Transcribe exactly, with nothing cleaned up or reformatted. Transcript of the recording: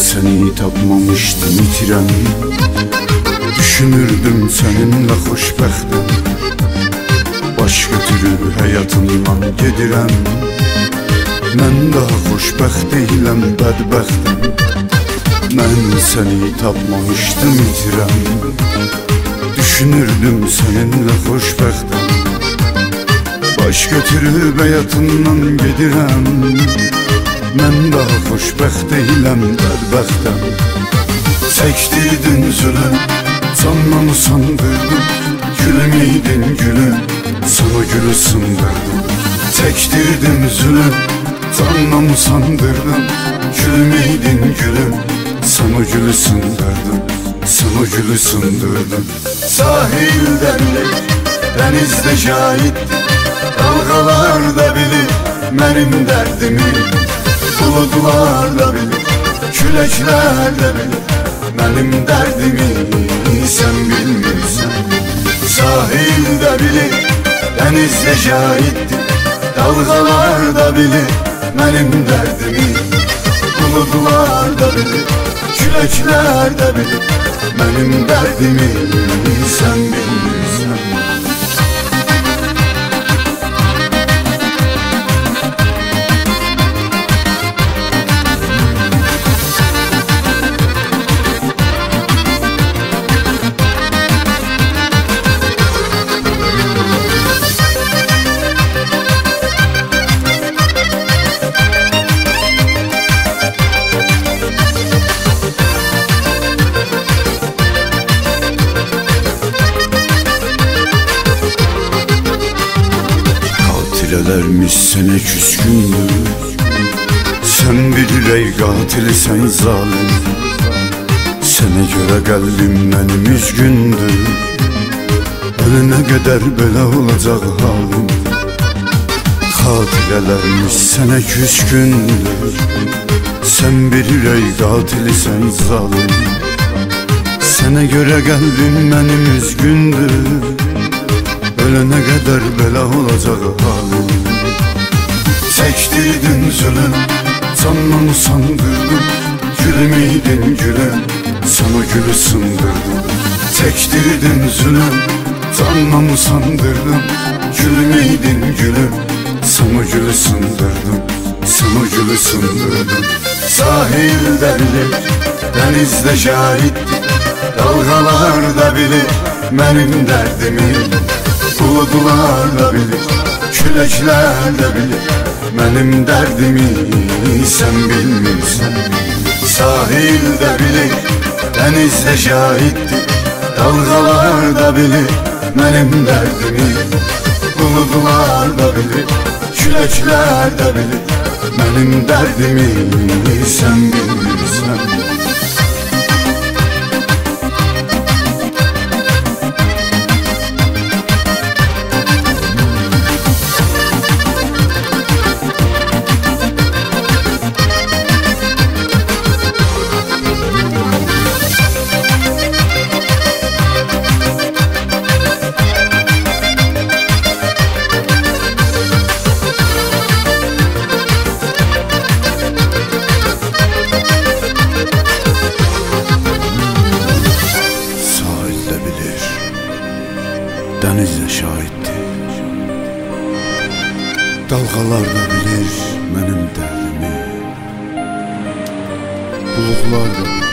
seni tapmamışdım itiren. Düşünürdüm seninle xoşbəxtəm. Baş götürüb həyatından gedirəm. Mən daha xoşbəxt deyiləm, bədbəxtəm. Mən seni tapmamışdım itirəm. Düşünürdüm seninle xoşbəxtəm. Baş götürüb həyatından gedirəm. Mən daha xoşbəxt deyiləm, bədbəxtəm. Çəkdirdin zülüm, canlanı sandırdım. Gülüm idin gülüm, sana gülü sındırdım. Çəkdirdin zülüm, canlanı sandırdım. Gülüm idin gülüm, sana gülü sındırdım. Sana gülü sındırdım. Sahildə bilir, dənizdə şahiddir. Dalğalar da bilir mənim dərdimi. Buludlar da bilir, küləklər də bilir mənim dərdimi. Sən bilmirsən. Sahildə bilir, dənizdə şahiddir. Dalğalar da bilir mənim dərdimi. Buludlar da bilir, küləklər də bilir mənim dərdimi. Sən bilmirsən. Dilələrmiş sənə küskündür. Sən bilir ey qatili, sən zalim. Sənə görə qəlbim mənim üzgündür. Ölənə qədər belə olacaq halim. Xatilələrmiş sənə küskündür. Sən bilir ey qatili, sən zalim. Sənə görə qəlbim mənim üzgündür. Ölənə qədər belə olacaq halim. Çəkdirdin zülüm, canlanı sandırdım. Gülüm idin gülüm, sana gülü sındırdım. Çəkdirdin zülüm, canlanı sandırdım. Gülüm idin gülüm, sana gülü sındırdım. Sana gülü sındırdım. Sahildə bilir, dənizdə şahiddir. Dalğalar da bilir mənim dərdimi. Buludlar da bilir, küləklər də bilir mənim dərdimi. Sən bilmirsən. Sahildə bilir, dənizdə şahiddir. Dalğalar da bilir mənim dərdimi. Buludlar da bilir, küləklər də bilir mənim dərdimi. Sən bilmirsən. Dənizdə şahiddir. Dalğalar da bilir mənim dərdimi. Buludlar da bilir